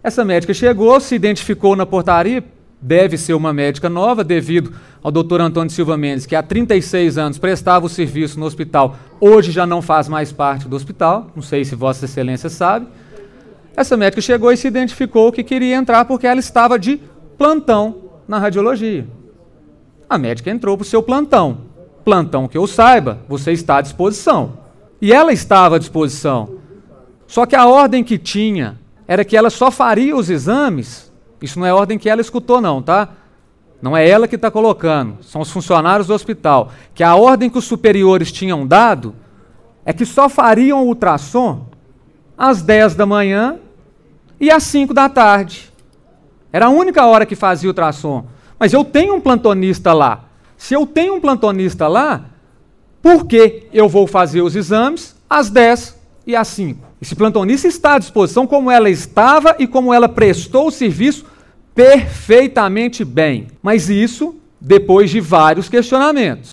Essa médica chegou, se identificou na portaria, deve ser uma médica nova, devido ao Dr. Antônio Silva Mendes, que há 36 anos prestava o serviço no hospital, hoje já não faz mais parte do hospital, não sei se Vossa Excelência sabe. Essa médica chegou e se identificou que queria entrar porque ela estava de plantão na radiologia. A médica entrou para o seu plantão. Plantão que eu saiba, você está à disposição. E ela estava à disposição. Só que a ordem que tinha era que ela só faria os exames. Isso não é ordem que ela escutou não, tá? Não é ela que está colocando, são os funcionários do hospital. Que a ordem que os superiores tinham dado é que só fariam o ultrassom às 10 da manhã e às 5 da tarde. Era a única hora que fazia o ultrassom. Mas eu tenho um plantonista lá. Se eu tenho um plantonista lá, por que eu vou fazer os exames às 10 e às 5? Esse plantonista está à disposição como ela estava e como ela prestou o serviço perfeitamente bem. Mas isso depois de vários questionamentos.